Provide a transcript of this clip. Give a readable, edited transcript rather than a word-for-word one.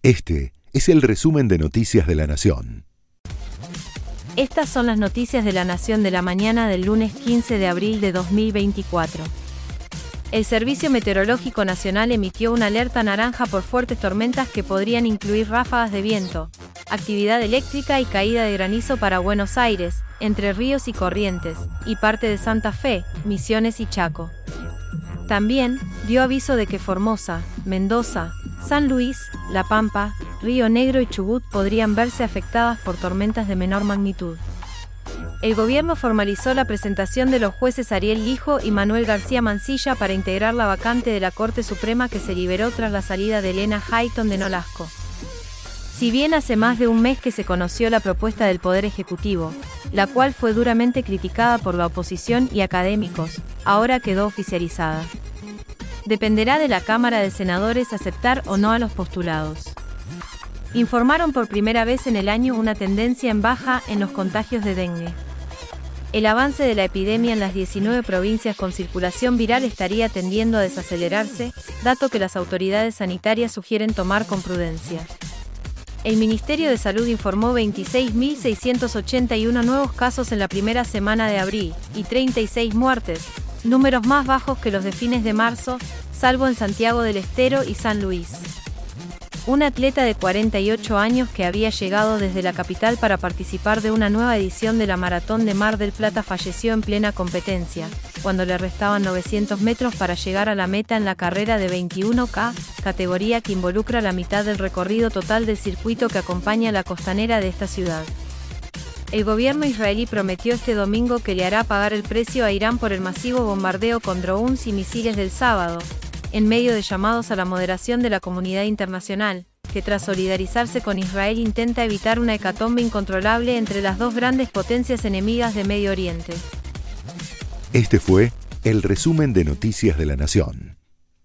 Este es el resumen de Noticias de la Nación. Estas son las noticias de la Nación de la mañana del lunes 15 de abril de 2024. El Servicio Meteorológico Nacional emitió una alerta naranja por fuertes tormentas que podrían incluir ráfagas de viento, actividad eléctrica y caída de granizo para Buenos Aires, Entre Ríos y Corrientes, y parte de Santa Fe, Misiones y Chaco. También dio aviso de que Formosa, Mendoza, San Luis, La Pampa, Río Negro y Chubut podrían verse afectadas por tormentas de menor magnitud. El gobierno formalizó la presentación de los jueces Ariel Lijo y Manuel García Mansilla para integrar la vacante de la Corte Suprema que se liberó tras la salida de Elena Hayton de Nolasco. Si bien hace más de un mes que se conoció la propuesta del Poder Ejecutivo, la cual fue duramente criticada por la oposición y académicos, ahora quedó oficializada. Dependerá de la Cámara de Senadores aceptar o no a los postulados. Informaron por primera vez en el año una tendencia en baja en los contagios de dengue. El avance de la epidemia en las 19 provincias con circulación viral estaría tendiendo a desacelerarse, dato que las autoridades sanitarias sugieren tomar con prudencia. El Ministerio de Salud informó 26.681 nuevos casos en la primera semana de abril, y 36 muertes, números más bajos que los de fines de marzo, salvo en Santiago del Estero y San Luis. Un atleta de 48 años que había llegado desde la capital para participar de una nueva edición de la Maratón de Mar del Plata falleció en plena competencia, cuando le restaban 900 metros para llegar a la meta en la carrera de 21K, categoría que involucra la mitad del recorrido total del circuito que acompaña la costanera de esta ciudad. El gobierno israelí prometió este domingo que le hará pagar el precio a Irán por el masivo bombardeo con drones y misiles del sábado, en medio de llamados a la moderación de la comunidad internacional, que tras solidarizarse con Israel intenta evitar una hecatombe incontrolable entre las dos grandes potencias enemigas de Medio Oriente. Este fue el resumen de Noticias de la Nación.